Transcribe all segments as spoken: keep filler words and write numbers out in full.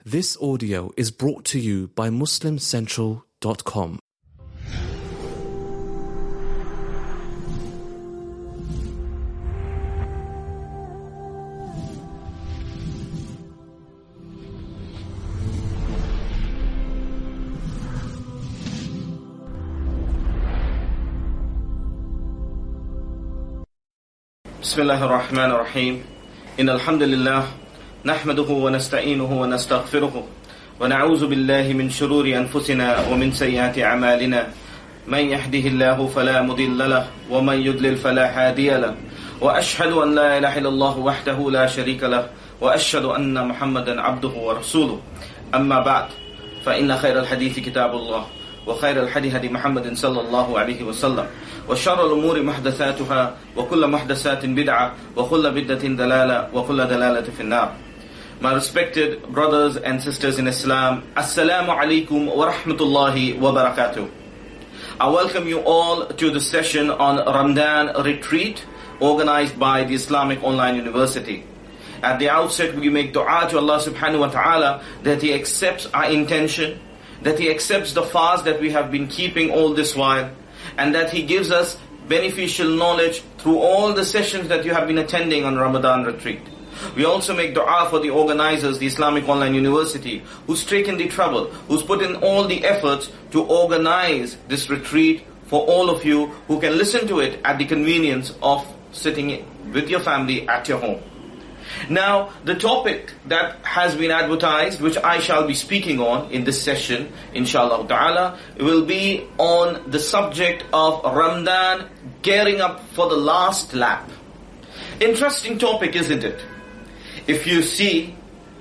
This audio is brought to you by Muslim Central dot com. بسم الله الرحمن الرحيم إن الحمد لله نحمده ونستعينه ونستغفره ونعوذ بالله من شرور أنفسنا ومن سيئات أعمالنا من يهده الله فلا مضل له ومن يضلل فلا هادي له وأشهد أن لا إله إلا الله وحده لا شريك له وأشهد أن محمدا عبده ورسوله أما بعد فإن خير الحديث كتاب الله وخير الحديث هدي محمد صلى الله عليه وسلم وشر الأمور محدثاتها وكل محدثات بدعة وكل بدعة ضلالة وكل ضلالة في النار. My respected brothers and sisters in Islam, Assalamu alaikum wa rahmatullahi wa barakatuh. I welcome you all to the session on Ramadan retreat organized by the Islamic Online University. At the outset, we make dua to Allah subhanahu wa ta'ala that He accepts our intention, that He accepts the fast that we have been keeping all this while, and that He gives us beneficial knowledge through all the sessions that you have been attending on Ramadan retreat. We also make dua for the organizers, the Islamic Online University, who's taken the trouble, who's put in all the efforts to organize this retreat for all of you who can listen to it at the convenience of sitting with your family at your home. Now, the topic that has been advertised, which I shall be speaking on in this session, inshallah ta'ala, will be on the subject of Ramadan gearing up for the last lap. Interesting topic, isn't it? If you see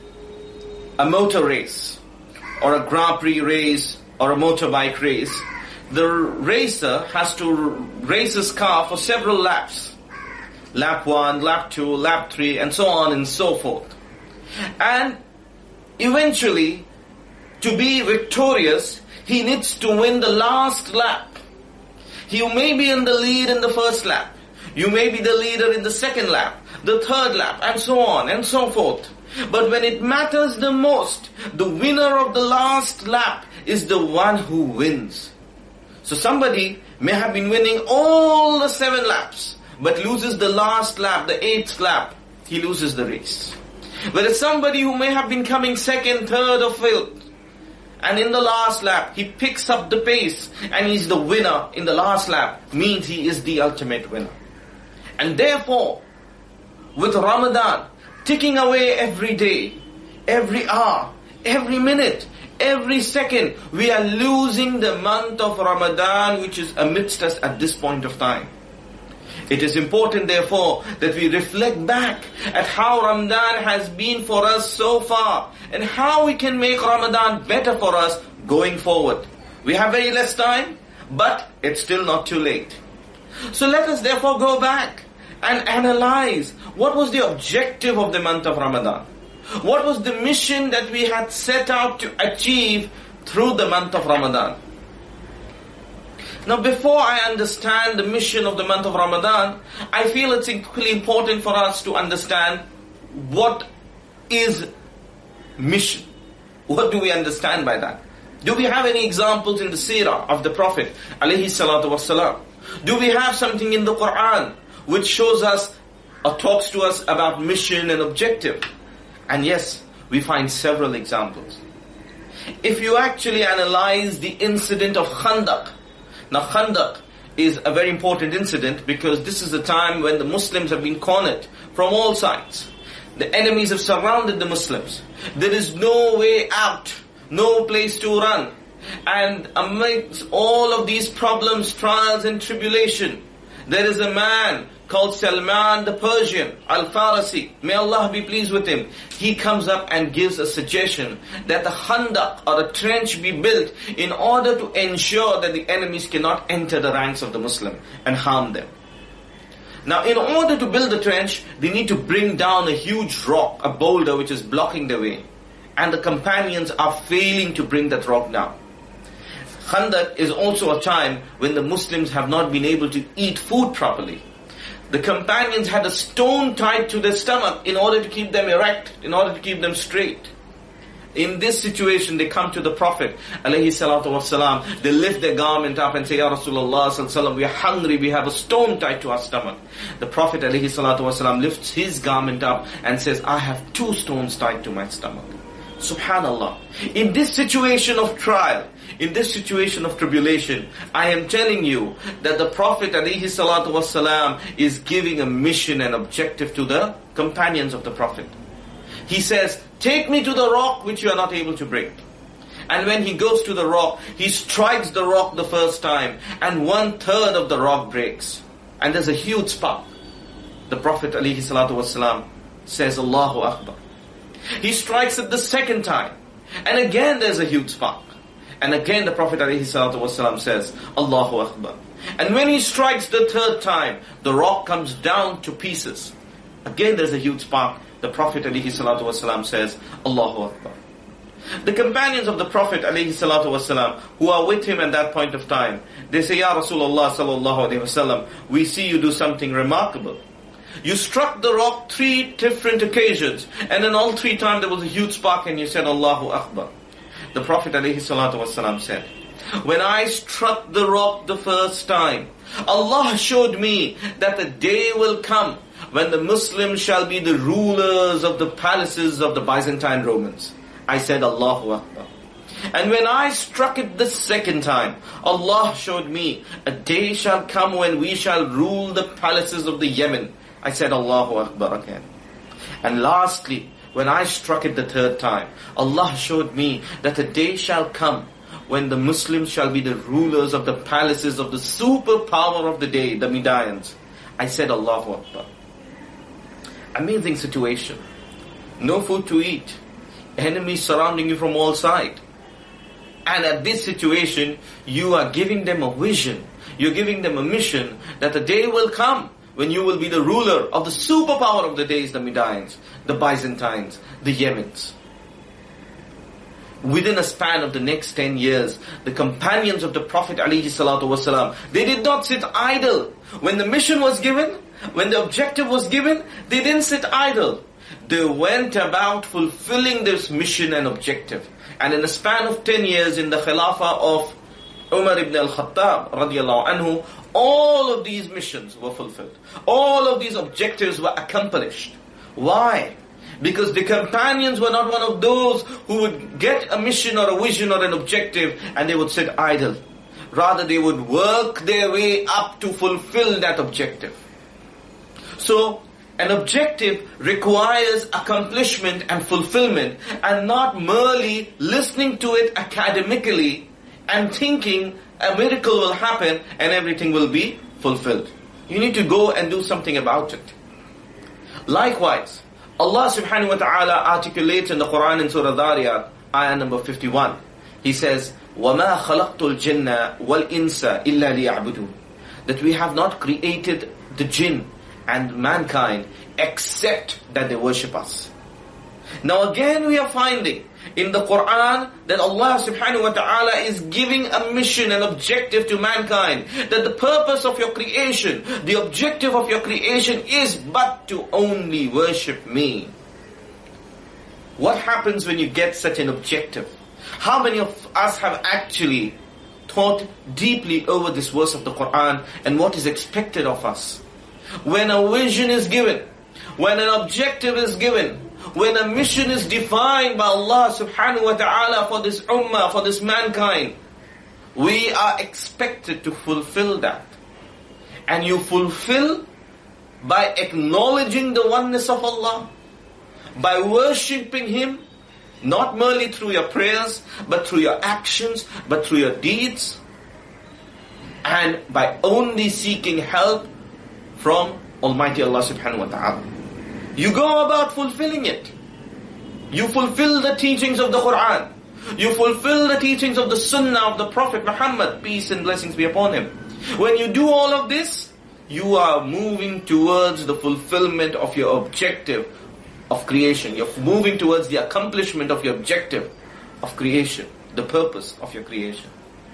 a motor race, or a Grand Prix race, or a motorbike race, the racer has to race his car for several laps. Lap one, lap two, lap three, and so on and so forth. And eventually, to be victorious, he needs to win the last lap. You may be in the lead in the first lap. You may be the leader in the second lap, the third lap, and so on and so forth. But when it matters the most, the winner of the last lap is the one who wins. So somebody may have been winning all the seven laps, but loses the last lap, the eighth lap, he loses the race. Whereas somebody who may have been coming second, third or fifth, and in the last lap, he picks up the pace and he's the winner in the last lap, means he is the ultimate winner. And therefore, with Ramadan ticking away every day, every hour, every minute, every second, we are losing the month of Ramadan which is amidst us at this point of time. It is important, therefore, that we reflect back at how Ramadan has been for us so far and how we can make Ramadan better for us going forward. We have very less time, but it's still not too late. So let us therefore go back and analyze what was the objective of the month of Ramadan. What was the mission that we had set out to achieve through the month of Ramadan? Now, before I understand the mission of the month of Ramadan, I feel it's equally important for us to understand what is mission. What do we understand by that? Do we have any examples in the seerah of the Prophet alayhi salatu wasalam? Do we have something in the Quran which shows us or talks to us about mission and objective? And yes, we find several examples. If you actually analyze the incident of Khandaq, now Khandaq is a very important incident because this is a time when the Muslims have been cornered from all sides. The enemies have surrounded the Muslims. There is no way out, no place to run. And amidst all of these problems, trials and tribulation, there is a man called Salman the Persian, Al-Farisi, may Allah be pleased with him. He comes up and gives a suggestion that a khandaq or a trench be built in order to ensure that the enemies cannot enter the ranks of the Muslim and harm them. Now, in order to build the trench, they need to bring down a huge rock, a boulder which is blocking the way. And the companions are failing to bring that rock down. Khandaq is also a time when the Muslims have not been able to eat food properly. The companions had a stone tied to their stomach in order to keep them erect, in order to keep them straight. In this situation, they come to the Prophet, alayhi salatu wasalam, they lift their garment up and say, Ya Rasulullah sallallahu alaihi wasallam, we are hungry, we have a stone tied to our stomach. The Prophet, alayhi salatu wasalam, lifts his garment up and says, I have two stones tied to my stomach. Subhanallah. In this situation of trial, in this situation of tribulation, I am telling you that the Prophet alayhi salatu wasalam is giving a mission and objective to the companions of the Prophet. He says, take me to the rock which you are not able to break. And when he goes to the rock, he strikes the rock the first time, and one third of the rock breaks. And there's a huge spark. The Prophet ﷺ says, Allahu Akbar. He strikes it the second time, and again there's a huge spark. And again the Prophet ﷺ says, Allahu Akbar. And when he strikes the third time, the rock comes down to pieces. Again there's a huge spark. The Prophet ﷺ says, Allahu Akbar. The companions of the Prophet ﷺ, who are with him at that point of time, they say, Ya Rasulullah sallallahu alayhi wasallam, we see you do something remarkable. You struck the rock three different occasions, and in all three times there was a huge spark and you said, Allahu Akbar. The Prophet ﷺ said, when I struck the rock the first time, Allah showed me that the day will come when the Muslims shall be the rulers of the palaces of the Byzantine Romans. I said, Allahu Akbar. And when I struck it the second time, Allah showed me, a day shall come when we shall rule the palaces of the Yemen. I said, Allahu Akbar again. And lastly, when I struck it the third time, Allah showed me that a day shall come when the Muslims shall be the rulers of the palaces of the superpower of the day, the Medians. I said, Allahu Akbar. Amazing situation. No food to eat. Enemies surrounding you from all sides. And at this situation, you are giving them a vision. You're giving them a mission that the day will come when you will be the ruler of the superpower of the days, the Medians, the Byzantines, the Yemens. Within a span of the next ten years, the companions of the Prophet ﷺ, they did not sit idle. When the mission was given, when the objective was given, they didn't sit idle. They went about fulfilling this mission and objective. And in a span of ten years, in the Khilafah of Umar ibn al-Khattab radiallahu anhu, all of these missions were fulfilled. All of these objectives were accomplished. Why? Because the companions were not one of those who would get a mission or a vision or an objective and they would sit idle. Rather, they would work their way up to fulfill that objective. So, an objective requires accomplishment and fulfillment, and not merely listening to it academically and thinking a miracle will happen and everything will be fulfilled. You need to go and do something about it. Likewise, Allah subhanahu wa ta'ala articulates in the Quran in Surah Dhariyat, ayah number fifty-one. He says, وَمَا خَلَقْتُ الْجِنَّ وَالْإِنسَ إِلَّا لِيَعْبُدُونَ. That we have not created the jinn and mankind except that they worship us. Now again we are finding in the Quran that Allah subhanahu wa ta'ala is giving a mission, an objective to mankind. That the purpose of your creation, the objective of your creation is but to only worship me. What happens when you get such an objective? How many of us have actually thought deeply over this verse of the Quran and what is expected of us? When a vision is given, when an objective is given, when a mission is defined by Allah subhanahu wa ta'ala for this ummah, for this mankind, we are expected to fulfill that. And you fulfill by acknowledging the oneness of Allah, by worshipping Him, not merely through your prayers, but through your actions, but through your deeds, and by only seeking help from Almighty Allah subhanahu wa ta'ala. You go about fulfilling it. You fulfill the teachings of the Quran. You fulfill the teachings of the Sunnah of the Prophet Muhammad, peace and blessings be upon him. When you do all of this, you are moving towards the fulfillment of your objective of creation. You're moving towards the accomplishment of your objective of creation, the purpose of your creation.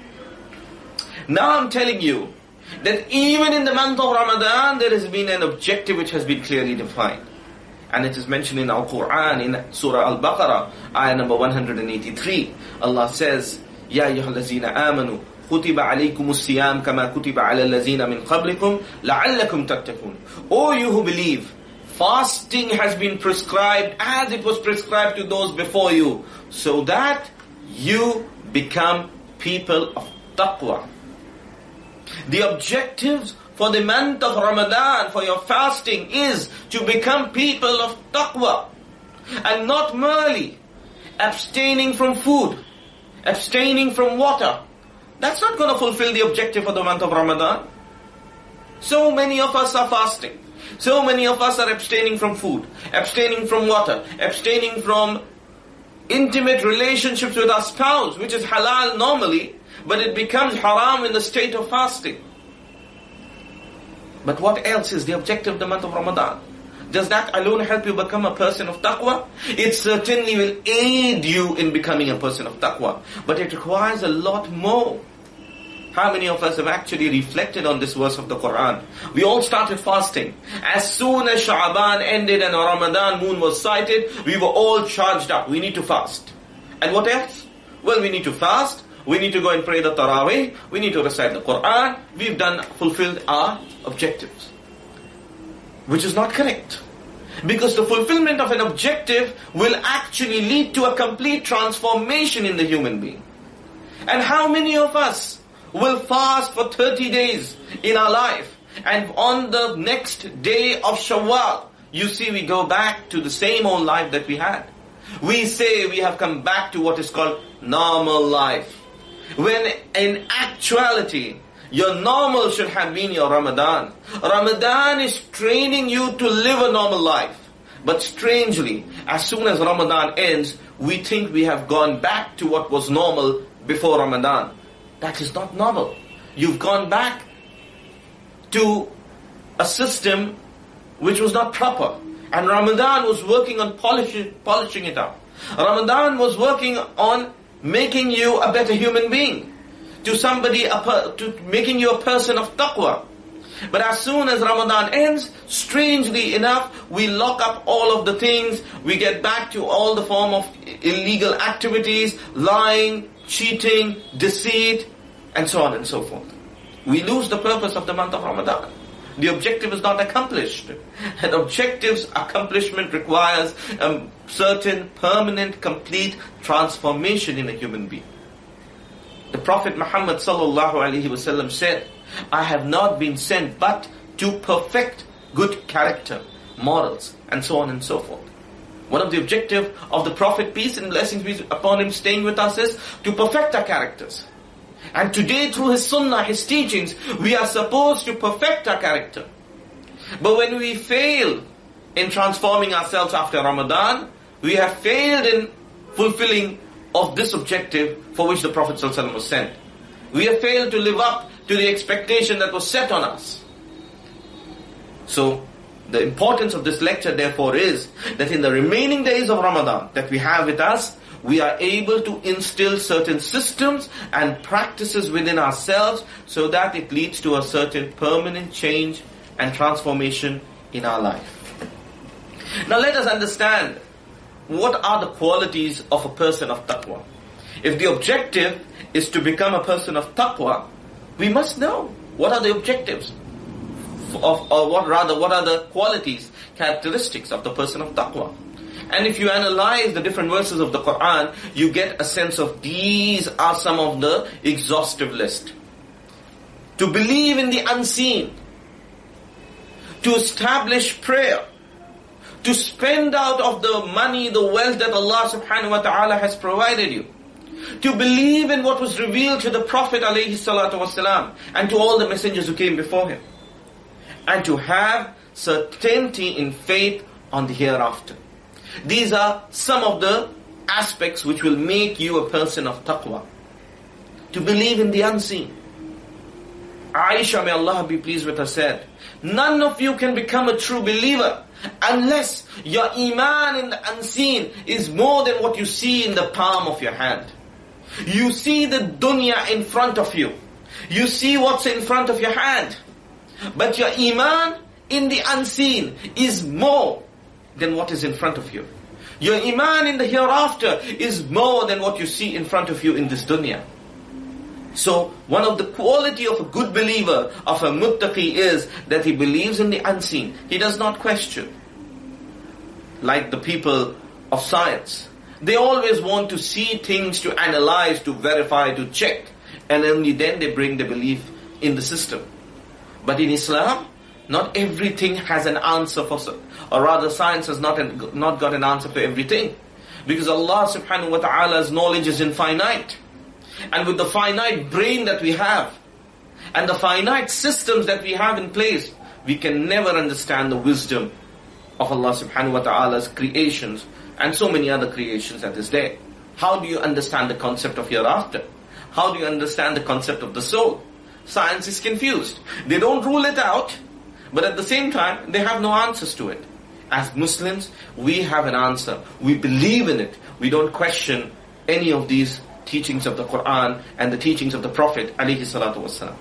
Now I'm telling you that even in the month of Ramadan, there has been an objective which has been clearly defined. And it is mentioned in Al-Quran, in Surah Al-Baqarah, ayah number one hundred eighty-three. Allah says, Ya ayyuhallazina amanu, kutiba alaykumus siyam kama kutiba ala allazina min qablikum, la'allakum tattaqun. O you who believe, fasting has been prescribed as it was prescribed to those before you, so that you become people of taqwa. The objectives for the month of Ramadan, for your fasting, is to become people of taqwa. And not merely abstaining from food, abstaining from water. That's not going to fulfill the objective for the month of Ramadan. So many of us are fasting. So many of us are abstaining from food, abstaining from water, abstaining from intimate relationships with our spouse, which is halal normally, but it becomes haram in the state of fasting. But what else is the objective of the month of Ramadan? Does that alone help you become a person of taqwa? It certainly will aid you in becoming a person of taqwa, but it requires a lot more. How many of us have actually reflected on this verse of the Quran? We all started fasting. As soon as Sha'ban ended and Ramadan moon was sighted, we were all charged up. We need to fast. And what else? Well, we need to fast. We need to go and pray the Taraweeh. We need to recite the Quran. We've done, fulfilled our objectives. Which is not correct. Because the fulfillment of an objective will actually lead to a complete transformation in the human being. And how many of us will fast for thirty days in our life, and on the next day of Shawwal, you see we go back to the same old life that we had. We say we have come back to what is called normal life. When in actuality, your normal should have been your Ramadan. Ramadan is training you to live a normal life. But strangely, as soon as Ramadan ends, we think we have gone back to what was normal before Ramadan. That is not normal. You've gone back to a system which was not proper. And Ramadan was working on polishing, polishing it up. Ramadan was working on making you a better human being. To somebody, a per, to making you a person of taqwa. But as soon as Ramadan ends, strangely enough, we lock up all of the things. We get back to all the form of illegal activities, lying, cheating, deceit, and so on and so forth. We lose the purpose of the month of Ramadan. The objective is not accomplished. An objective's accomplishment requires a certain permanent, complete transformation in a human being. The Prophet Muhammad sallallahu alaihi wasallam said, I have not been sent but to perfect good character, morals, and so on and so forth. One of the objectives of the Prophet, peace and blessings be upon him, staying with us is to perfect our characters. And today through his sunnah, his teachings, we are supposed to perfect our character. But when we fail in transforming ourselves after Ramadan, we have failed in fulfilling of this objective for which the Prophet ﷺ was sent. We have failed to live up to the expectation that was set on us. So, the importance of this lecture therefore is that in the remaining days of Ramadan that we have with us, we are able to instill certain systems and practices within ourselves so that it leads to a certain permanent change and transformation in our life. Now let us understand, what are the qualities of a person of taqwa? If the objective is to become a person of taqwa, we must know what are the objectives of, or what rather, what are the qualities, characteristics of the person of taqwa. And if you analyze the different verses of the Quran, you get a sense of these are some of the exhaustive list. To believe in the unseen, to establish prayer, to spend out of the money, the wealth that Allah subhanahu wa ta'ala has provided you, to believe in what was revealed to the Prophet alayhi salatu wasalam and to all the messengers who came before him, and to have certainty in faith on the hereafter. These are some of the aspects which will make you a person of taqwa. To believe in the unseen. Aisha, may Allah be pleased with her, said, none of you can become a true believer unless your iman in the unseen is more than what you see in the palm of your hand. You see the dunya in front of you. You see what's in front of your hand. But your iman in the unseen is more than what is in front of you. Your iman in the hereafter is more than what you see in front of you in this dunya. So, one of the quality of a good believer, of a muttaqi, is that he believes in the unseen. He does not question. Like the people of science. They always want to see things, to analyze, to verify, to check. And only then they bring the belief in the system. But in Islam, not everything has an answer for, or rather science has not, an, not got an answer for everything. Because Allah subhanahu wa ta'ala's knowledge is infinite. And with the finite brain that we have, and the finite systems that we have in place, we can never understand the wisdom of Allah subhanahu wa ta'ala's creations, and so many other creations that is there. How do you understand the concept of hereafter? How do you understand the concept of the soul? Science is confused. They don't rule it out, but at the same time, they have no answers to it. As Muslims, we have an answer. We believe in it. We don't question any of these teachings of the Quran and the teachings of the Prophet alayhi salatu wasalam.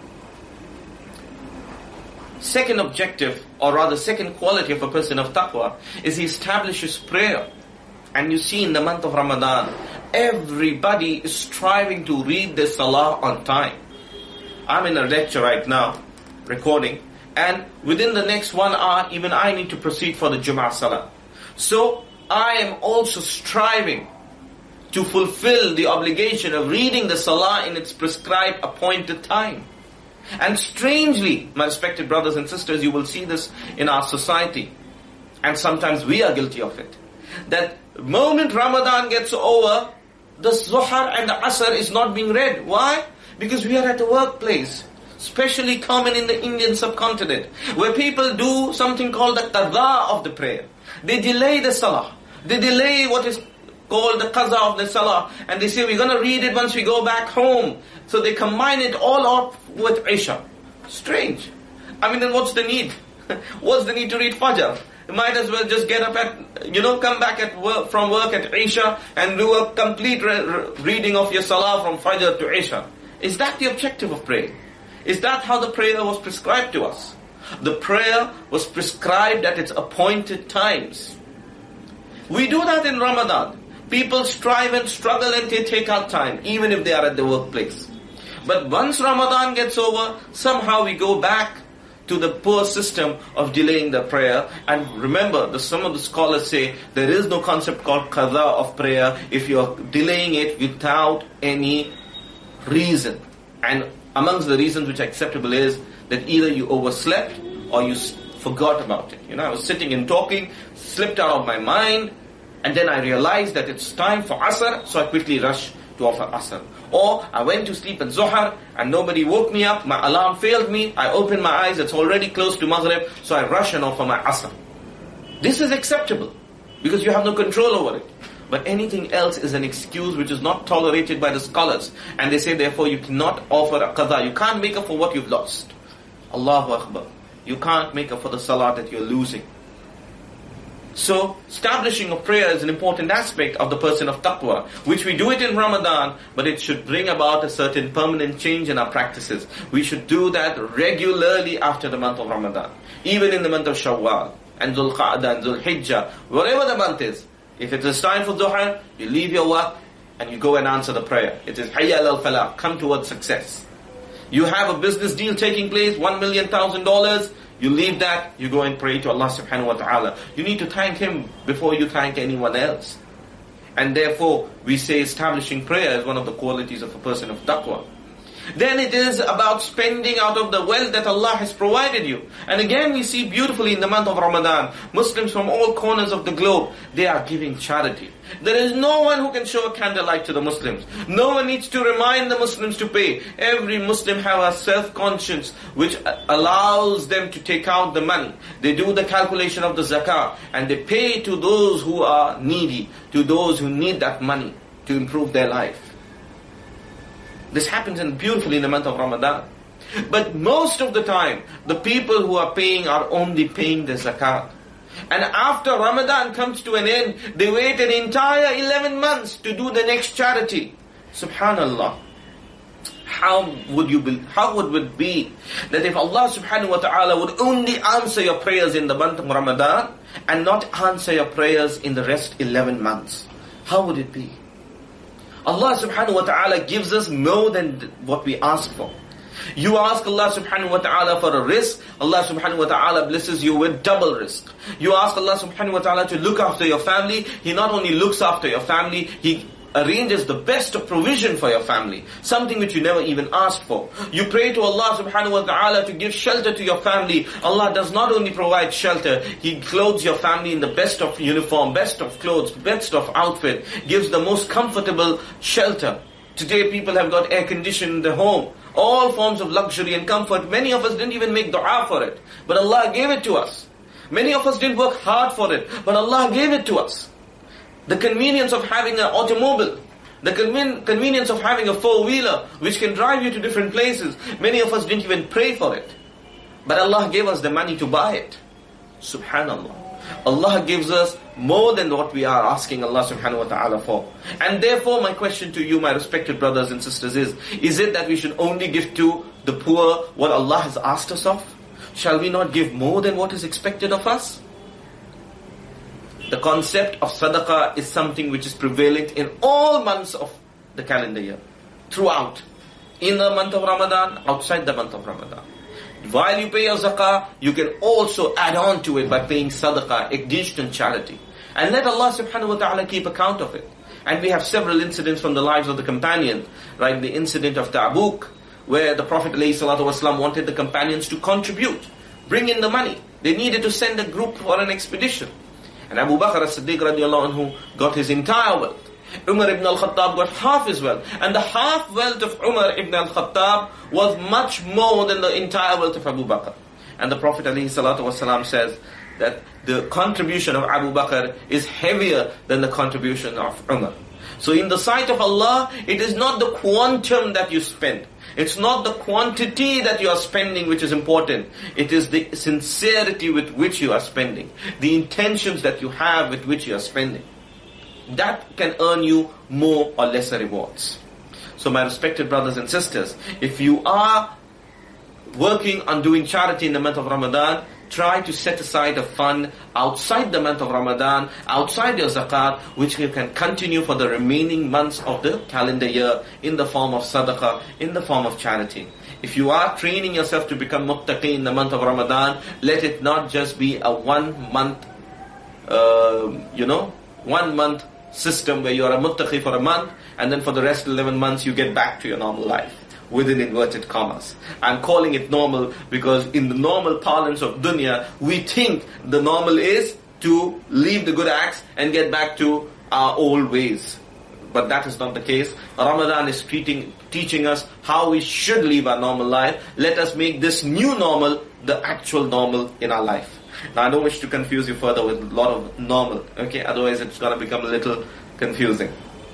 Second objective, or rather second quality of a person of taqwa, is he establishes prayer. And you see in the month of Ramadan, everybody is striving to read the salah on time. I'm in a lecture right now, recording, and within the next one hour, even I need to proceed for the Jum'ah Salah. So, I am also striving to fulfill the obligation of reading the Salah in its prescribed appointed time. And strangely, my respected brothers and sisters, you will see this in our society. And sometimes we are guilty of it. That moment Ramadan gets over, the Zuhar and the Asr is not being read. Why? Because we are at the workplace. Especially common in the Indian subcontinent, where people do something called the qadha of the prayer. They delay the salah. They delay what is called the qaza of the salah. And they say, we're going to read it once we go back home. So they combine it all up with Isha. Strange. I mean, then what's the need? What's the need to read Fajr? You might as well just get up at, you know, come back at work, from work at Isha and do a complete re- re- reading of your salah from Fajr to Isha. Is that the objective of prayer? Is that how the prayer was prescribed to us? The prayer was prescribed at its appointed times. We do that in Ramadan. People strive and struggle and they take out time, even if they are at the workplace. But once Ramadan gets over, somehow we go back to the poor system of delaying the prayer. And remember, the, some of the scholars say there is no concept called qadha of prayer if you are delaying it without any reason. And amongst the reasons which are acceptable is that either you overslept or you forgot about it. You know, I was sitting and talking, slipped out of my mind, and then I realized that it's time for Asr, so I quickly rushed to offer Asr. Or I went to sleep at Zuhar and nobody woke me up, my alarm failed me, I opened my eyes, it's already close to Maghrib, so I rush and offer my Asr. This is acceptable because you have no control over it. But anything else is an excuse which is not tolerated by the scholars. And they say therefore you cannot offer a qadha. You can't make up for what you've lost. Allahu Akbar. You can't make up for the salah that you're losing. So, establishing of prayer is an important aspect of the person of taqwa, which we do it in Ramadan, but it should bring about a certain permanent change in our practices. We should do that regularly after the month of Ramadan. Even in the month of Shawwal, and Dhul Qa'dah, and Dhul Hijjah, whatever the month is. If it is time for Dhuhr, you leave your work and you go and answer the prayer. It is Hayya al falah, come towards success. You have a business deal taking place, one million thousand dollars, you leave that, you go and pray to Allah subhanahu wa ta'ala. You need to thank Him before you thank anyone else. And therefore, we say establishing prayer is one of the qualities of a person of taqwa. Then it is about spending out of the wealth that Allah has provided you. And again we see beautifully in the month of Ramadan, Muslims from all corners of the globe, they are giving charity. There is no one who can show a candlelight to the Muslims. No one needs to remind the Muslims to pay. Every Muslim has a self-conscience which allows them to take out the money. They do the calculation of the zakah and they pay to those who are needy, to those who need that money to improve their life. This happens in beautifully in the month of Ramadan. But most of the time, the people who are paying are only paying the zakat. And after Ramadan comes to an end, they wait an entire eleven months to do the next charity. Subhanallah. How would you be, how would it be that if Allah subhanahu wa ta'ala would only answer your prayers in the month of Ramadan, and not answer your prayers in the rest eleven months? How would it be? Allah subhanahu wa ta'ala gives us more than what we ask for. You ask Allah subhanahu wa ta'ala for a rizq, Allah subhanahu wa ta'ala blesses you with double rizq. You ask Allah subhanahu wa ta'ala to look after your family, He not only looks after your family, He arranges the best of provision for your family, something which you never even asked for. You pray to Allah subhanahu wa ta'ala to give shelter to your family. Allah does not only provide shelter, He clothes your family in the best of uniform, best of clothes, best of outfit, gives the most comfortable shelter. Today people have got air conditioned in their home, all forms of luxury and comfort. Many of us didn't even make dua for it, but Allah gave it to us. Many of us didn't work hard for it, but Allah gave it to us. The convenience of having an automobile, the conven- convenience of having a four-wheeler which can drive you to different places. Many of us didn't even pray for it, but Allah gave us the money to buy it. Subhanallah. Allah gives us more than what we are asking Allah subhanahu wa ta'ala for. And therefore my question to you, my respected brothers and sisters, is, is it that we should only give to the poor what Allah has asked us of? Shall we not give more than what is expected of us? The concept of sadaqah is something which is prevalent in all months of the calendar year, throughout. In the month of Ramadan, outside the month of Ramadan. While you pay your zakah, you can also add on to it by paying sadaqah, additional charity. And let Allah subhanahu wa ta'ala keep account of it. And we have several incidents from the lives of the companions, like the incident of Tabuk, where the Prophet ﷺ wanted the companions to contribute, bring in the money. They needed to send a group for an expedition. And Abu Bakr as-Siddiq radiallahu anhu got his entire wealth. Umar ibn al-Khattab got half his wealth. And the half wealth of Umar ibn al-Khattab was much more than the entire wealth of Abu Bakr. And the Prophet ﷺ says that the contribution of Abu Bakr is heavier than the contribution of Umar. So in the sight of Allah, it is not the quantum that you spend. It's not the quantity that you are spending which is important. It is the sincerity with which you are spending. The intentions that you have with which you are spending. That can earn you more or lesser rewards. So my respected brothers and sisters, if you are working on doing charity in the month of Ramadan, try to set aside a fund outside the month of Ramadan, outside your zakat, which you can continue for the remaining months of the calendar year in the form of sadaqah, in the form of charity. If you are training yourself to become muttaqi in the month of Ramadan, let it not just be a one month, uh, you know, one month system where you are a muttaqi for a month and then for the rest eleven months you get back to your normal life. Within inverted commas. I'm calling it normal because in the normal parlance of dunya, we think the normal is to leave the good acts and get back to our old ways. But that is not the case. Ramadan is treating, teaching us how we should live our normal life. Let us make this new normal the actual normal in our life. Now I don't wish to confuse you further with a lot of normal, okay? Otherwise it's going to become a little confusing.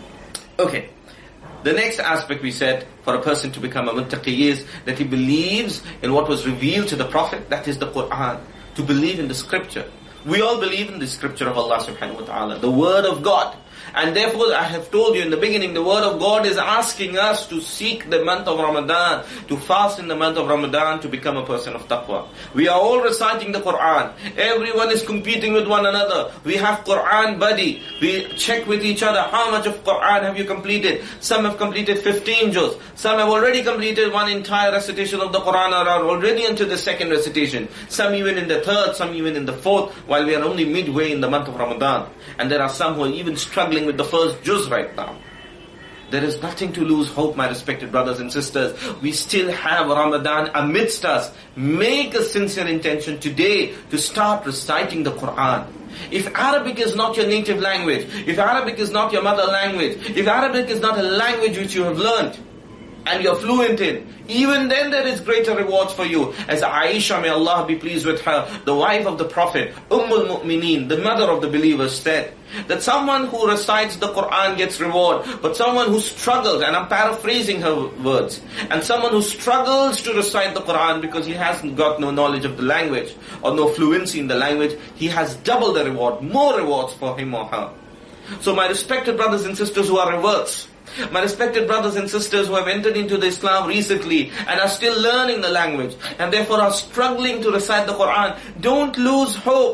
Okay. The next aspect we said for a person to become a muttaqi is that he believes in what was revealed to the Prophet, that is the Quran. To believe in the scripture. We all believe in the scripture of Allah subhanahu wa ta'ala, the word of God. And therefore I have told you in the beginning, the word of God is asking us to seek the month of Ramadan, to fast in the month of Ramadan, to become a person of taqwa. We are all reciting the Quran. Everyone is competing with one another. We have Quran buddy. We check with each other, how much of Quran have you completed? Some have completed fifteen juz. Some have already completed one entire recitation of the Quran or are already into the second recitation. Some even in the third, some even in the fourth, while we are only midway in the month of Ramadan. And there are some who are even struggling with the first juz right now. There is nothing to lose hope, my respected brothers and sisters. We still have Ramadan amidst us. Make a sincere intention today to start reciting the Quran. If Arabic is not your native language, if Arabic is not your mother language, if Arabic is not a language which you have learned and you're fluent in, even then there is greater rewards for you. As Aisha, may Allah be pleased with her, the wife of the Prophet, Ummul Mu'mineen, the mother of the believers, said that someone who recites the Quran gets reward, but someone who struggles, and I'm paraphrasing her words, and someone who struggles to recite the Quran because he hasn't got no knowledge of the language or no fluency in the language, he has double the reward, more rewards for him or her. So my respected brothers and sisters who are reverts, my respected brothers and sisters who have entered into the Islam recently and are still learning the language and therefore are struggling to recite the Quran, don't lose hope.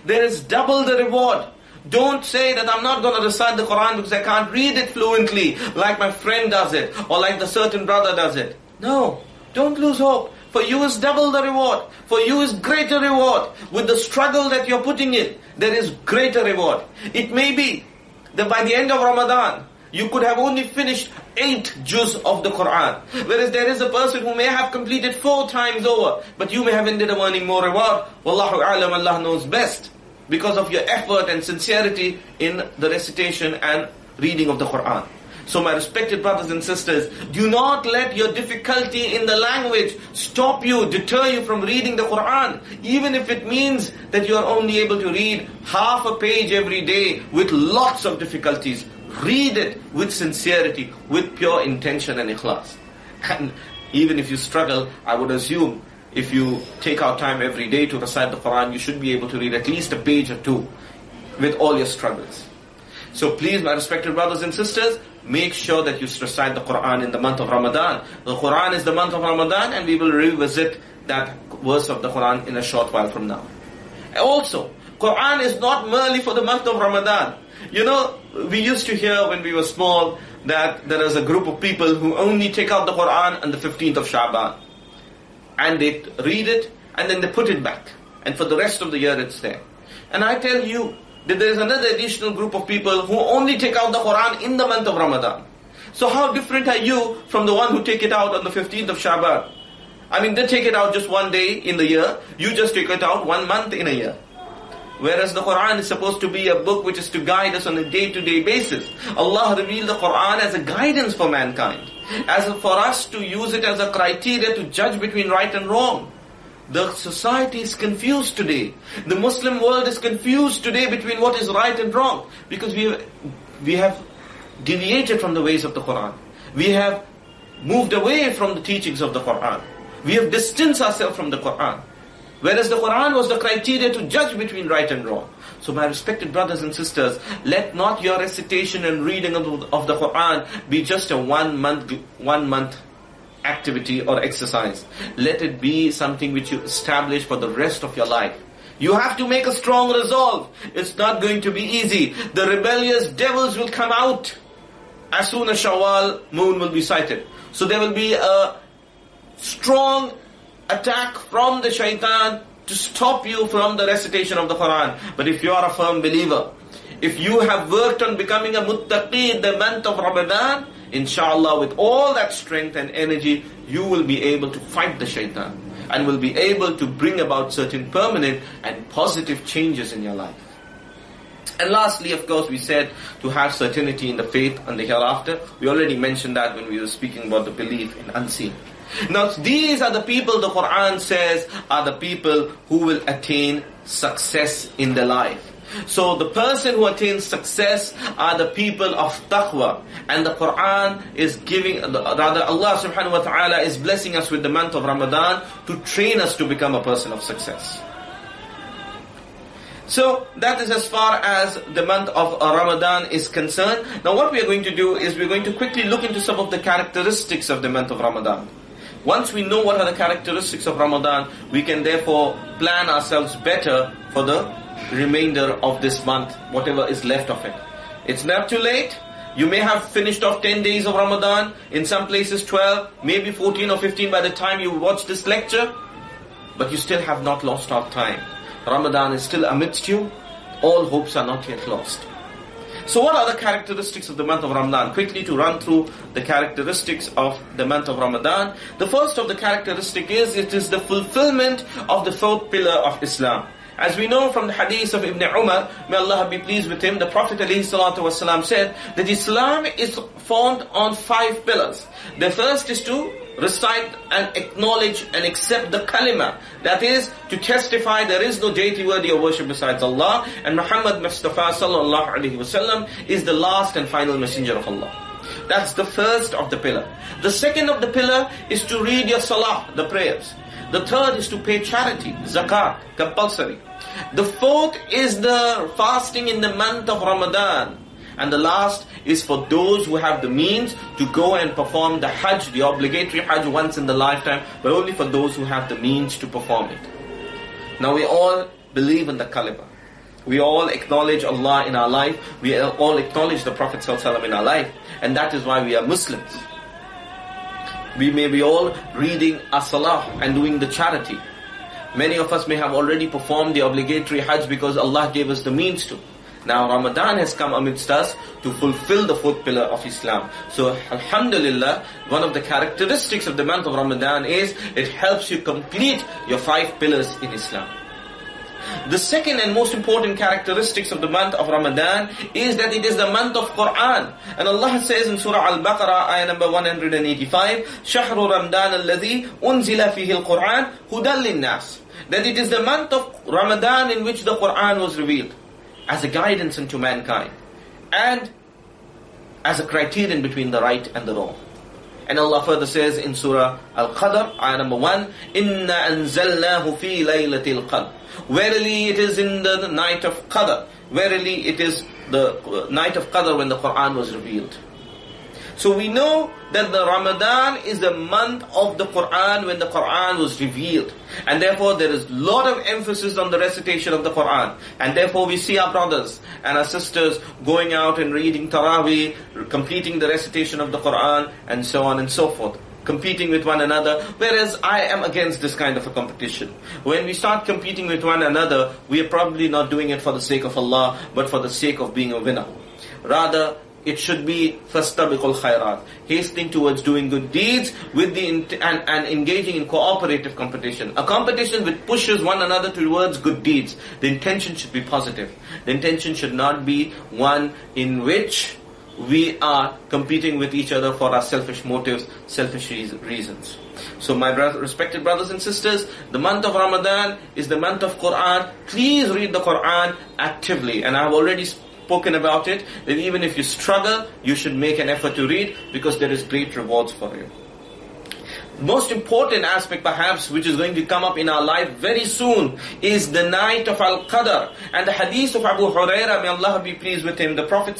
there is double the reward. Don't say that I'm not going to recite the Quran because I can't read it fluently like my friend does it or like the certain brother does it. No, don't lose hope. For you is double the reward. For you is greater reward. With the struggle that you're putting in, there is greater reward. It may be that by the end of Ramadan, you could have only finished eight juz of the Quran. Whereas there is a person who may have completed four times over, but you may have ended up earning more reward. Wallahu a'lam, Allah knows best. Because of your effort and sincerity in the recitation and reading of the Quran. So my respected brothers and sisters, do not let your difficulty in the language stop you, deter you from reading the Quran. Even if it means that you are only able to read half a page every day with lots of difficulties. Read it with sincerity, with pure intention and ikhlas. And even if you struggle, I would assume if you take out time every day to recite the Quran, you should be able to read at least a page or two with all your struggles. So please, my respected brothers and sisters, make sure that you recite the Quran in the month of Ramadan. The Quran is the month of Ramadan, and we will revisit that verse of the Quran in a short while from now. Also, Quran is not merely for the month of Ramadan. You know, we used to hear when we were small that there is a group of people who only take out the Quran on the fifteenth of Sha'ban. And they read it, and then they put it back. And for the rest of the year it's there. And I tell you that there is another additional group of people who only take out the Quran in the month of Ramadan. So how different are you from the one who take it out on the fifteenth of Sha'ban? I mean, they take it out just one day in the year. You just take it out one month in a year. Whereas the Quran is supposed to be a book which is to guide us on a day-to-day basis. Allah revealed the Quran as a guidance for mankind. As for us to use it as a criteria to judge between right and wrong. The society is confused today. The Muslim world is confused today between what is right and wrong. Because we have, we have deviated from the ways of the Quran. We have moved away from the teachings of the Quran. We have distanced ourselves from the Quran. Whereas the Quran was the criteria to judge between right and wrong. So my respected brothers and sisters, let not your recitation and reading of, of the Quran be just a one month, one month activity or exercise. Let it be something which you establish for the rest of your life. You have to make a strong resolve. It's not going to be easy. The rebellious devils will come out as soon as Shawwal moon will be sighted. So there will be a strong attack from the shaitan to stop you from the recitation of the Quran. But if you are a firm believer, if you have worked on becoming a muttaqi in the month of Ramadan, inshallah, with all that strength and energy, you will be able to fight the shaitan and will be able to bring about certain permanent and positive changes in your life. And lastly, of course, we said to have certainty in the faith and the hereafter. We already mentioned that when we were speaking about the belief in unseen. Now, these are the people the Quran says are the people who will attain success in their life. So the person who attains success are the people of taqwa. And the Quran is giving, rather Allah subhanahu wa ta'ala is blessing us with the month of Ramadan to train us to become a person of success. So that is as far as the month of Ramadan is concerned. Now what we are going to do is we are going to quickly look into some of the characteristics of the month of Ramadan. Once we know what are the characteristics of Ramadan, we can therefore plan ourselves better for the remainder of this month, whatever is left of it. It's not too late. You may have finished off ten days of Ramadan, in some places twelve, maybe fourteen or fifteen by the time you watch this lecture, but you still have not lost out time. Ramadan is still amidst you. All hopes are not yet lost. So what are the characteristics of the month of Ramadan? Quickly to run through the characteristics of the month of Ramadan. The first of the characteristic is, it is the fulfillment of the fourth pillar of Islam. As we know from the hadith of Ibn Umar, may Allah be pleased with him, the Prophet ﷺ said that Islam is formed on five pillars. The first is to recite and acknowledge and accept the kalima. That is, to testify there is no deity worthy of worship besides Allah, and Muhammad Mustafa sallallahu alaihi wasallam is the last and final messenger of Allah. That's the first of the pillar. The second of the pillar is to read your salah, the prayers. The third is to pay charity, zakat, compulsory. The fourth is the fasting in the month of Ramadan. And the last is for those who have the means to go and perform the Hajj, the obligatory Hajj once in the lifetime, but only for those who have the means to perform it. Now we all believe in the kalima. We all acknowledge Allah in our life. We all acknowledge the Prophet ﷺ in our life. And that is why we are Muslims. We may be all reading as-salah and doing the charity. Many of us may have already performed the obligatory Hajj because Allah gave us the means to. Now Ramadan has come amidst us to fulfill the fourth pillar of Islam. So Alhamdulillah, one of the characteristics of the month of Ramadan is it helps you complete your five pillars in Islam. The second and most important characteristics of the month of Ramadan is that it is the month of Quran. And Allah says in Surah Al-Baqarah, ayah number one hundred eighty-five, شَهْرُ رَمْضَانَ الَّذِي أُنزِلَ فِيهِ الْقُرْآنِ هُدًى لِلنَّاسِ. That it is the month of Ramadan in which the Quran was revealed as a guidance unto mankind and as a criterion between the right and the wrong. And Allah further says in Surah Al-Qadr, ayah number one, إِنَّا أَنزَلْنَاهُ فِي لَيْلَةِ الْقَدْرِ. Verily it is in the night of Qadr. Verily it is the night of Qadr when the Quran was revealed. So we know that the Ramadan is the month of the Quran when the Quran was revealed. And therefore there is a lot of emphasis on the recitation of the Quran. And therefore we see our brothers and our sisters going out and reading Taraweeh, completing the recitation of the Quran, and so on and so forth. Competing with one another, whereas I am against this kind of a competition. When we start competing with one another, we are probably not doing it for the sake of Allah, but for the sake of being a winner. Rather, it should be fastabiqul khairat, hastening towards doing good deeds with the int- and, and engaging in cooperative competition. A competition which pushes one another towards good deeds. The intention should be positive. The intention should not be one in which we are competing with each other for our selfish motives, selfish reasons. So my brother, respected brothers and sisters, the month of Ramadan is the month of Quran. Please read the Quran actively. And I have already spoken about it, that even if you struggle, you should make an effort to read, because there is great rewards for you. Most important aspect perhaps which is going to come up in our life very soon is the night of Al-Qadr. And the hadith of Abu Hurairah, may Allah be pleased with him, the Prophet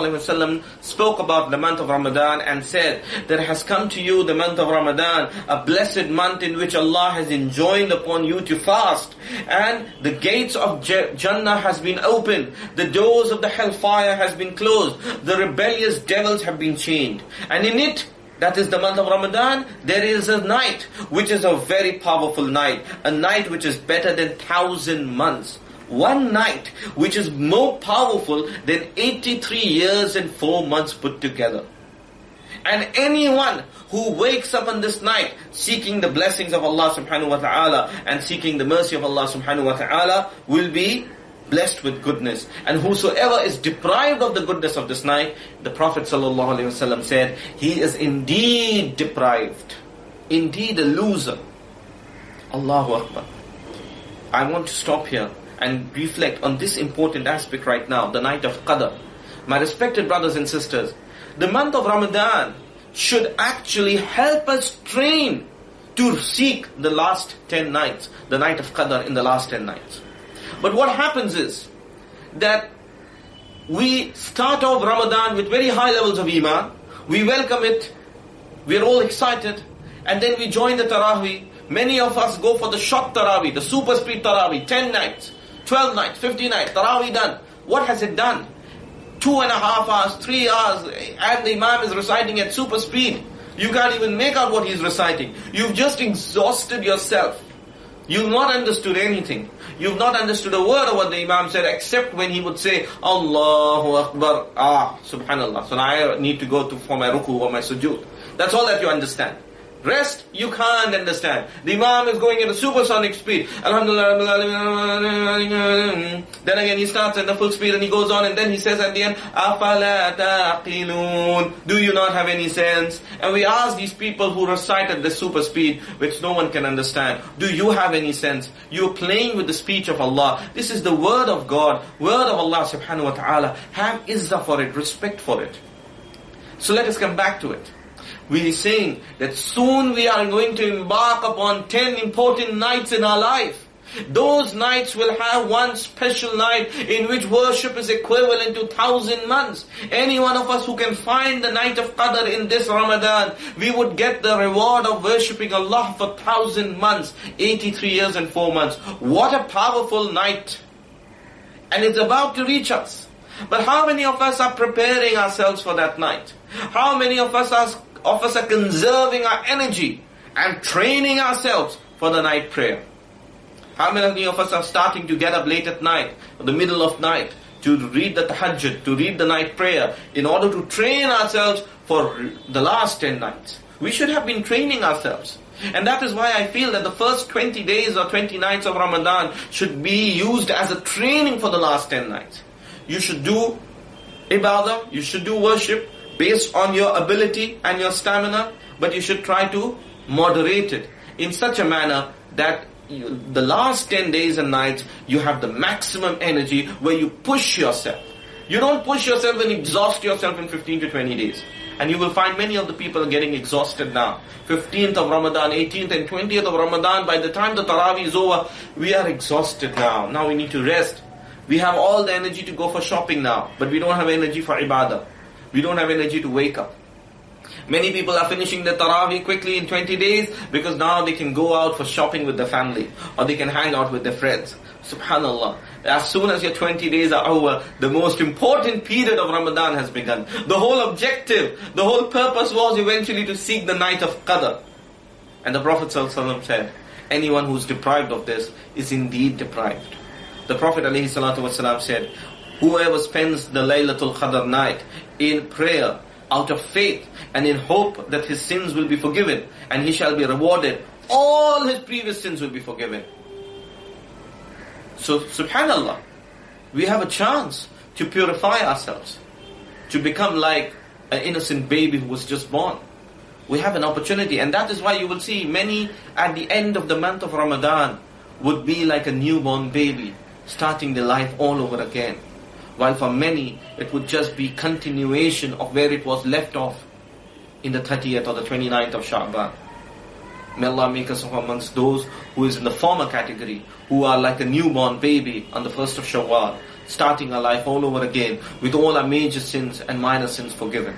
ﷺ spoke about the month of Ramadan and said, there has come to you the month of Ramadan, a blessed month in which Allah has enjoined upon you to fast, and the gates of Jannah has been opened, the doors of the hellfire has been closed, the rebellious devils have been chained. And in it, that is the month of Ramadan, there is a night which is a very powerful night. A night which is better than thousand months. One night which is more powerful than eighty-three years and four months put together. And anyone who wakes up on this night seeking the blessings of Allah subhanahu wa ta'ala and seeking the mercy of Allah subhanahu wa ta'ala will be blessed with goodness. And whosoever is deprived of the goodness of this night, the Prophet ﷺ said, he is indeed deprived, indeed a loser. Allahu Akbar. I want to stop here and reflect on this important aspect right now, the night of Qadr. My respected brothers and sisters, the month of Ramadan should actually help us train to seek the last ten nights, the night of Qadr in the last ten nights. But what happens is that we start off Ramadan with very high levels of Iman. We welcome it. We're all excited. And then we join the Taraweeh. Many of us go for the short Taraweeh, the super speed Taraweeh, ten nights, twelve nights, fifteen nights, Taraweeh done. What has it done? Two and a half hours, three hours, and the Imam is reciting at super speed. You can't even make out what he's reciting. You've just exhausted yourself. You've not understood anything. You've not understood a word of what the Imam said, except when he would say, Allahu Akbar, ah, Subhanallah. So now I need to go to for my ruku or my sujood. That's all that you understand. Rest, you can't understand. The Imam is going at a supersonic speed. Alhamdulillah. Then again he starts at the full speed and he goes on, and then he says at the end, أَفَلَا تَعْقِلُونَ. Do you not have any sense? And we ask these people who recite at the super speed, which no one can understand, do you have any sense? You're playing with the speech of Allah. This is the word of God, word of Allah subhanahu wa ta'ala. Have izzah for it, respect for it. So let us come back to it. We are saying that soon we are going to embark upon ten important nights in our life. Those nights will have one special night in which worship is equivalent to thousand months. Any one of us who can find the night of Qadr in this Ramadan, we would get the reward of worshipping Allah for thousand months, eighty-three years and four months. What a powerful night. and it's about to reach us. But how many of us are preparing ourselves for that night? How many of us are, of us are conserving our energy and training ourselves for the night prayer? How many of us are starting to get up late at night, or the middle of night, to read the tahajjud, to read the night prayer, in order to train ourselves for the last ten nights? We should have been training ourselves. And that is why I feel that the first twenty days or twenty nights of Ramadan should be used as a training for the last ten nights. You should do ibadah, you should do worship based on your ability and your stamina, but you should try to moderate it in such a manner that you, the last ten days and nights, you have the maximum energy where you push yourself. You don't push yourself and exhaust yourself in fifteen to twenty days. And you will find many of the people are getting exhausted now. fifteenth of Ramadan, eighteenth and twentieth of Ramadan, by the time the Taraweeh is over, we are exhausted now. Now we need to rest. We have all the energy to go for shopping now, but we don't have energy for ibadah. We don't have energy to wake up. Many people are finishing the Taraweeh quickly in twenty days because now they can go out for shopping with their family, or they can hang out with their friends. Subhanallah. As soon as your twenty days are over, the most important period of Ramadan has begun. The whole objective, the whole purpose was eventually to seek the night of Qadr. And the Prophet ﷺ said, anyone who is deprived of this is indeed deprived. The Prophet ﷺ said, whoever spends the Laylatul Qadr night in prayer, out of faith and in hope that his sins will be forgiven and he shall be rewarded, all his previous sins will be forgiven. So, subhanallah, we have a chance to purify ourselves, to become like an innocent baby who was just born. We have an opportunity, and that is why you will see many at the end of the month of Ramadan would be like a newborn baby, starting their life all over again. While for many, it would just be continuation of where it was left off in the thirtieth or the twenty-ninth of Sha'ban. May Allah make us amongst those who is in the former category, who are like a newborn baby on the first of Shawwal, starting our life all over again with all our major sins and minor sins forgiven.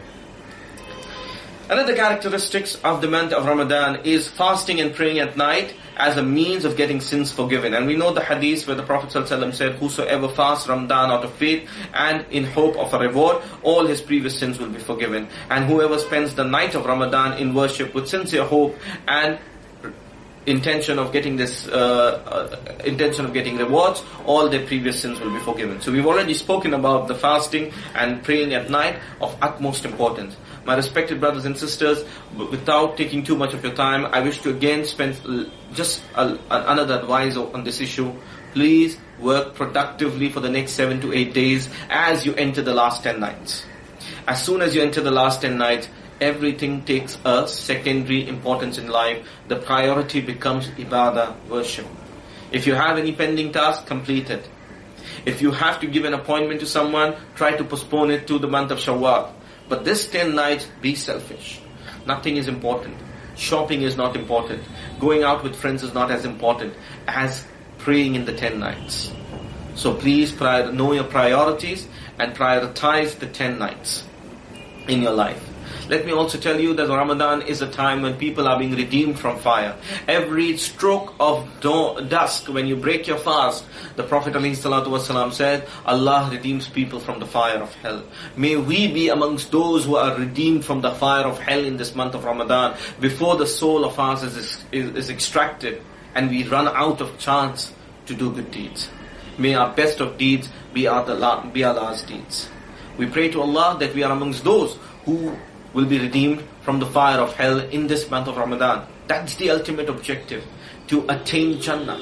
Another characteristics of the month of Ramadan is fasting and praying at night as a means of getting sins forgiven. And we know the hadith where the Prophet ﷺ said, whosoever fasts Ramadan out of faith and in hope of a reward, all his previous sins will be forgiven. And whoever spends the night of Ramadan in worship with sincere hope and intention of getting this, uh, uh, intention of getting rewards, all their previous sins will be forgiven. So we've already spoken about the fasting and praying at night of utmost importance. My respected brothers and sisters, without taking too much of your time, I wish to again spend just a, another advice on this issue. Please work productively for the next seven to eight days as you enter the last ten nights. As soon as you enter the last ten nights, everything takes a secondary importance in life. The priority becomes ibadah, worship. If you have any pending task, complete it. If you have to give an appointment to someone, try to postpone it to the month of Shawwal. But this ten nights, be selfish. Nothing is important. Shopping is not important. Going out with friends is not as important as praying in the ten nights. So please prior, know your priorities and prioritize the ten nights in your life. Let me also tell you that Ramadan is a time when people are being redeemed from fire. Every stroke of dusk, when you break your fast, the Prophet ﷺ said, Allah redeems people from the fire of hell. May we be amongst those who are redeemed from the fire of hell in this month of Ramadan, before the soul of ours is, is, is extracted and we run out of chance to do good deeds. May our best of deeds be our, the, be our last deeds. We pray to Allah that we are amongst those who will be redeemed from the fire of hell in this month of Ramadan. That's the ultimate objective, to attain Jannah.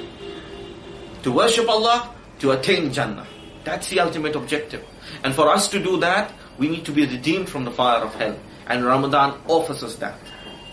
To worship Allah, to attain Jannah. That's the ultimate objective. And for us to do that, we need to be redeemed from the fire of hell. And Ramadan offers us that.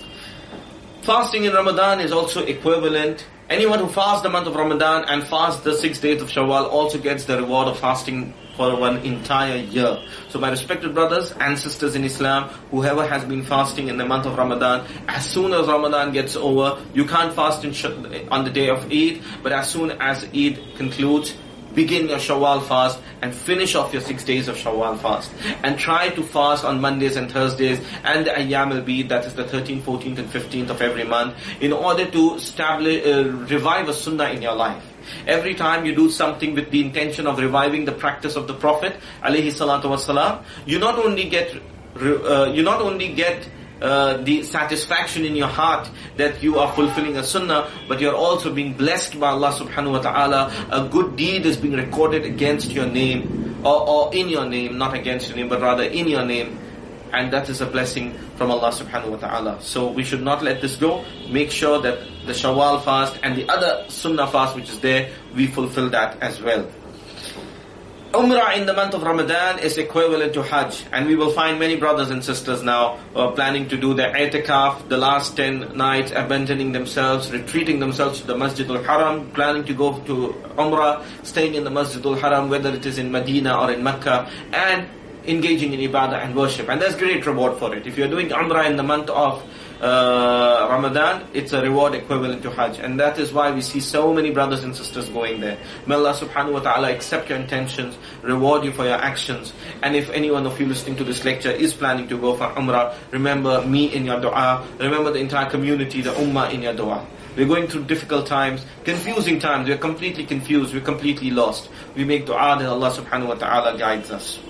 Fasting in Ramadan is also equivalent. Anyone who fasts the month of Ramadan and fasts the six days of Shawwal also gets the reward of fasting for one entire year. So my respected brothers and sisters in Islam, whoever has been fasting in the month of Ramadan, as soon as Ramadan gets over, you can't fast in sh- on the day of Eid, but as soon as Eid concludes, begin your Shawwal fast and finish off your six days of Shawwal fast. And try to fast on Mondays and Thursdays and the Ayyam al-Bid, that is the thirteenth, fourteenth and fifteenth of every month, in order to establish, uh, revive a sunnah in your life. Every time you do something with the intention of reviving the practice of the Prophet alayhi salatu wasalam, you not only get uh, you not only get uh, the satisfaction in your heart that you are fulfilling a sunnah, but you are also being blessed by Allah subhanahu wa ta'ala. A good deed is being recorded against your name, or, or in your name, not against your name, but rather in your name. And that is a blessing from Allah subhanahu wa ta'ala. So we should not let this go. Make sure that the Shawwal fast and the other Sunnah fast which is there, we fulfill that as well. Umrah in the month of Ramadan is equivalent to Hajj. And we will find many brothers and sisters now who are planning to do their i'tikaf, the last ten nights, abandoning themselves, retreating themselves to the Masjid al-Haram, planning to go to Umrah, staying in the Masjid al-Haram, whether it is in Medina or in Mecca, and engaging in ibadah and worship. And there's great reward for it. If you're doing Umrah in the month of uh, Ramadan, it's a reward equivalent to Hajj. And that is why we see so many brothers and sisters going there. May Allah subhanahu wa ta'ala accept your intentions, reward you for your actions. And if anyone of you listening to this lecture is planning to go for Umrah, remember me in your dua, remember the entire community, the ummah in your dua. We're going through difficult times, confusing times, we're completely confused, we're completely lost. We make dua that Allah subhanahu wa ta'ala guides us.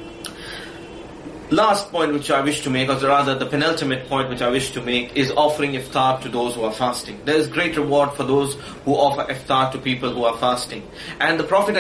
Last point which I wish to make, or rather the penultimate point which I wish to make, is offering iftar to those who are fasting. There is great reward for those who offer iftar to people who are fasting. And the Prophet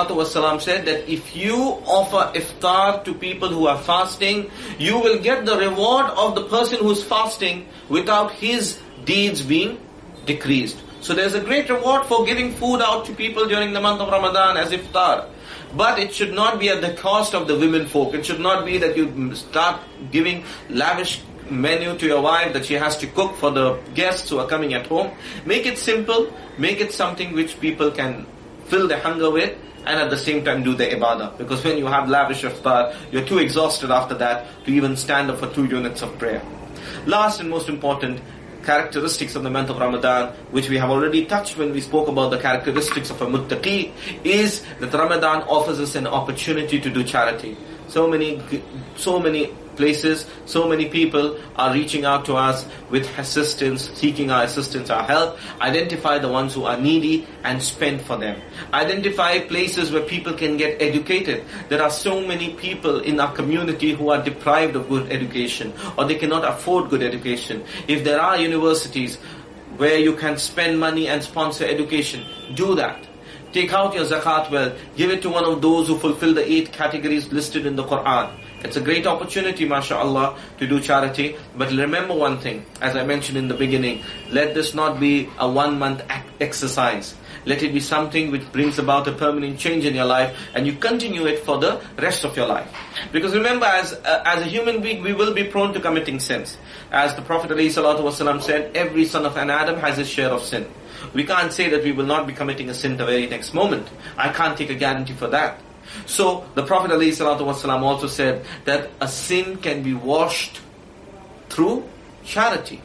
ﷺ said that if you offer iftar to people who are fasting, you will get the reward of the person who is fasting without his deeds being decreased. So there is a great reward for giving food out to people during the month of Ramadan as iftar. But it should not be at the cost of the women folk. It should not be that you start giving lavish menu to your wife that she has to cook for the guests who are coming at home. Make it simple. Make it something which people can fill their hunger with, and at the same time do the ibadah. Because when you have lavish iftar, you're too exhausted after that to even stand up for two units of prayer. Last and most important characteristics of the month of Ramadan, which we have already touched when we spoke about the characteristics of a muttaqi, is that Ramadan offers us an opportunity to do charity. So many, so many places, so many people are reaching out to us with assistance, seeking our assistance, our help. Identify the ones who are needy and spend for them. Identify places where people can get educated. There are so many people in our community who are deprived of good education, or they cannot afford good education. If there are universities where you can spend money and sponsor education, do that. Take out your zakat wealth, give it to one of those who fulfill the eight categories listed in the Quran. It's a great opportunity, mashallah, to do charity. But remember one thing, as I mentioned in the beginning, let this not be a one-month exercise. Let it be something which brings about a permanent change in your life, and you continue it for the rest of your life. Because remember, as uh, as a human being, we will be prone to committing sins. As the Prophet ﷺ said, every son of an Adam has his share of sin. We can't say that we will not be committing a sin the very next moment. I can't take a guarantee for that. So the Prophet ﷺ also said that a sin can be washed through charity.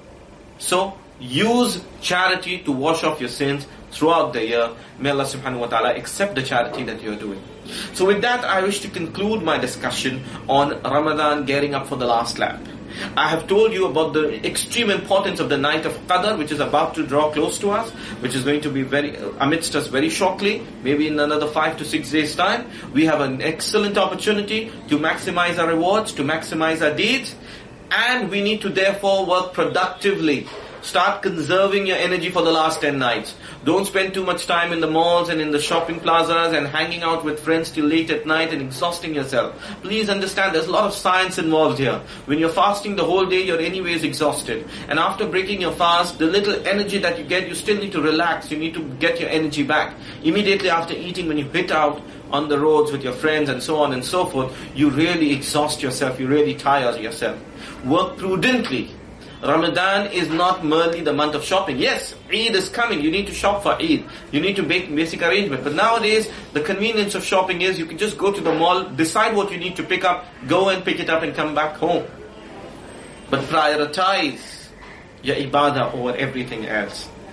So use charity to wash off your sins throughout the year. May Allah subhanahu wa ta'ala accept the charity that you are doing. So with that, I wish to conclude my discussion on Ramadan gearing up for the last lap. I have told you about the extreme importance of the night of Qadr, which is about to draw close to us, which is going to be very amidst us very shortly, maybe in another five to six days time. We have an excellent opportunity to maximize our rewards, to maximize our deeds, and we need to therefore work productively. Start conserving your energy for the last ten nights. Don't spend too much time in the malls and in the shopping plazas and hanging out with friends till late at night and exhausting yourself. Please understand, there's a lot of science involved here. When you're fasting the whole day, you're anyways exhausted. And after breaking your fast, the little energy that you get, you still need to relax. You need to get your energy back. Immediately after eating, when you hit out on the roads with your friends and so on and so forth, you really exhaust yourself. You really tire yourself. Work prudently. Ramadan is not merely the month of shopping. Yes, Eid is coming. You need to shop for Eid. You need to make basic arrangement. But nowadays, the convenience of shopping is you can just go to the mall, decide what you need to pick up, go and pick it up and come back home. But prioritize your ibadah over everything else.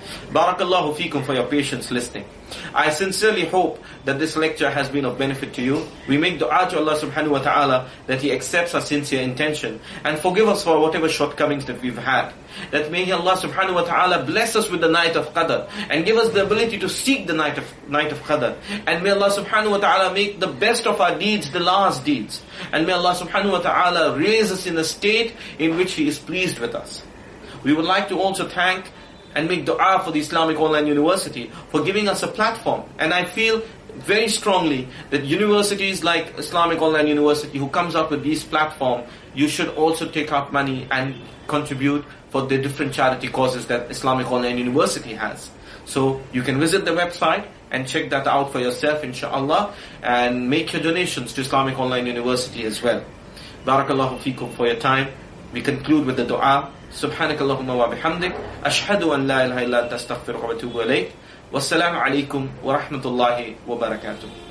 Barakallahu feekum for your patience listening. I sincerely hope that this lecture has been of benefit to you. We make dua to Allah subhanahu wa ta'ala that He accepts our sincere intention and forgive us for whatever shortcomings that we've had. That may Allah subhanahu wa ta'ala bless us with the night of Qadr and give us the ability to seek the night of night of Qadr. And may Allah subhanahu wa ta'ala make the best of our deeds the last deeds. And may Allah subhanahu wa ta'ala raise us in a state in which He is pleased with us. We would like to also thank and make dua for the Islamic Online University for giving us a platform. And I feel very strongly that universities like Islamic Online University, who comes up with these platforms, you should also take out money and contribute for the different charity causes that Islamic Online University has. So you can visit the website and check that out for yourself, inshallah, and make your donations to Islamic Online University as well. Barakallahu feekum for your time. We conclude with the dua. سبحانك اللهم وبحمدك أشهد أن لا إله إلا أنت أستغفرك وأتوب إليك والسلام عليكم ورحمة الله وبركاته.